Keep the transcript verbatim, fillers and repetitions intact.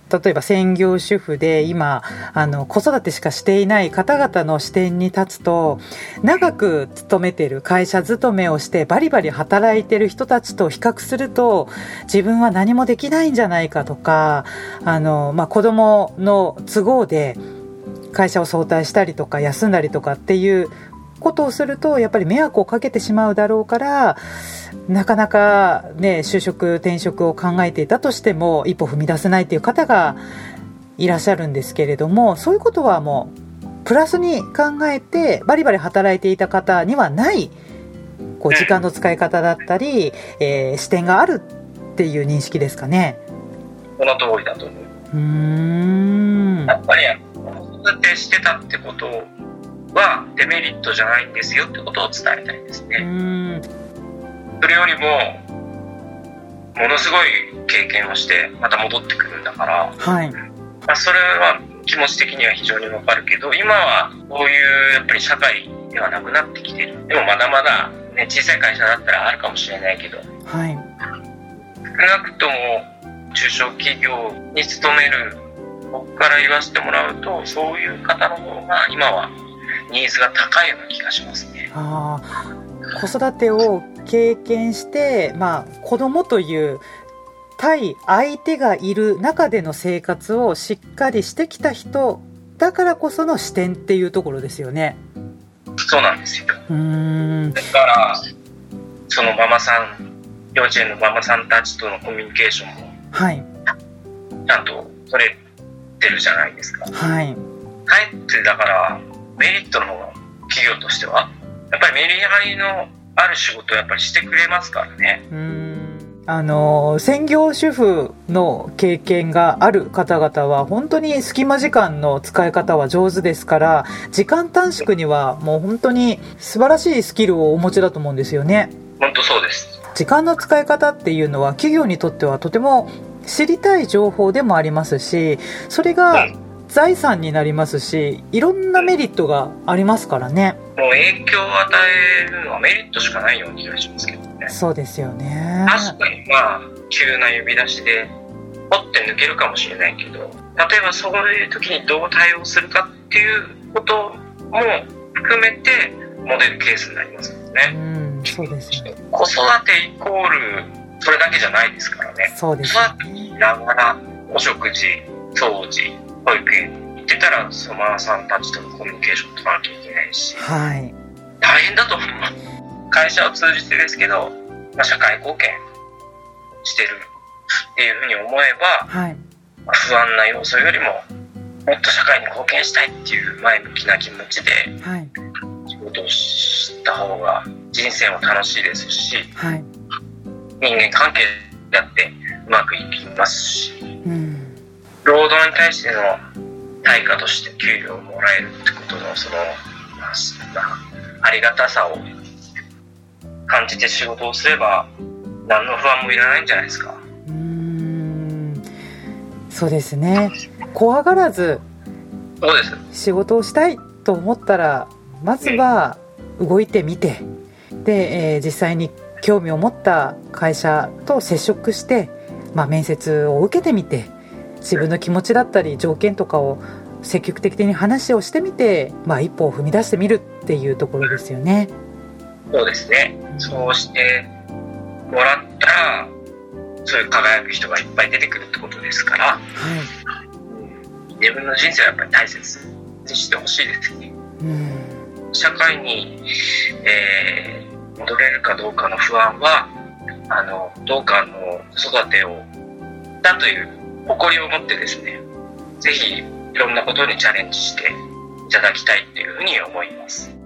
例えば専業主婦で今あの子育てしかしていない方々の視点に立つと、長く勤めてる会社勤めをしてバリバリ働いてる人たちと比較すると、自分は何もできないんじゃないかとか、あの、まあ、子供の都合で会社を早退したりとか休んだりとかっていうことをすると、やっぱり迷惑をかけてしまうだろうから、なかなかね、就職転職を考えていたとしても一歩踏み出せないという方がいらっしゃるんですけれども、そういうことはもうプラスに考えてバリバリ働いていた方にはないこう時間の使い方だったり、えー、視点があるっていう認識ですかね。 その通りだと思う。 うーん、 やっぱり子育てしてたってことはデメリットじゃないんですよってことを伝えたいですね。 うーん、 それよりもものすごい経験をしてまた戻ってくるんだから、 はい、 まあ、それは気持ち的には非常にわかるけど、今はこういうやっぱり社会ではなくなってきてる。でもまだまだ、ね、小さい会社だったらあるかもしれないけど、 はい、 少なくとも中小企業に勤める僕から言わせてもらうと、そういう方の方が今はニーズが高いような気がしますね。 あ、子育てを経験して、まあ、子供という対相手がいる中での生活をしっかりしてきた人だからこその視点っていうところですよね。 そうなんですよ。 うーん、 だからそのママさん、幼稚園のママさんたちとのコミュニケーションもはいちゃんと取れてるじゃないですか。 はい、 かえってだからメリットの方が企業としてはやっぱりメリハリのある仕事をやっぱりしてくれますからね。 うーん、あの専業主婦の経験がある方々は本当に隙間時間の使い方は上手ですから、時間短縮にはもう本当に素晴らしいスキルをお持ちだと思うんですよね。 本当そうです。 時間の使い方っていうのは企業にとってはとても知りたい情報でもありますし、それが財産になりますし、いろんなメリットがありますからね。 もう影響を与えるのはメリットしかないような気がしますけどね。 そうですよね。 確かにまあ急な呼び出しでポッて抜けるかもしれないけど、例えばそういう時にどう対応するかっていうことも含めてモデルケースになりますよね。 うん、そうですね。 子育てイコールそれだけじゃないですからね。 そうですね。子育てしながらお食事、掃除、保育園行ってたらそのママさんたちとのコミュニケーション取らなきゃいけないし、 はい、 大変だと思います。会社を通じてですけど、まあ、社会貢献してるっていうふうに思えば、 はい、 まあ、不安な要素よりももっと社会に貢献したいっていう前向きな気持ちで仕事をした方が人生も楽しいですし、はい、人間関係だってうまくいきますし、うん、労働に対しての対価として給料をもらえるってことのその、まあ、ありがたさを感じて仕事をすれば何の不安もいらないんじゃないですか。 うーん、そうですね。怖がらずそうです仕事をしたいと思ったらまずは動いてみて、で、えー、実際に興味を持った会社と接触して、まあ、面接を受けてみて自分の気持ちだったり条件とかを積極的に話をしてみて、まあ、一歩を踏み出してみるっていうところですよね。 そうですね。そうしてもらったらそういう輝く人がいっぱい出てくるってことですから、はい、自分の人生はやっぱり大切にしてほしいですね。うん、社会に、えー、戻れるかどうかの不安はあのどうかの子育てをだという誇りを持ってですね、ぜひいろんなことにチャレンジしていただきたいというふうに思います。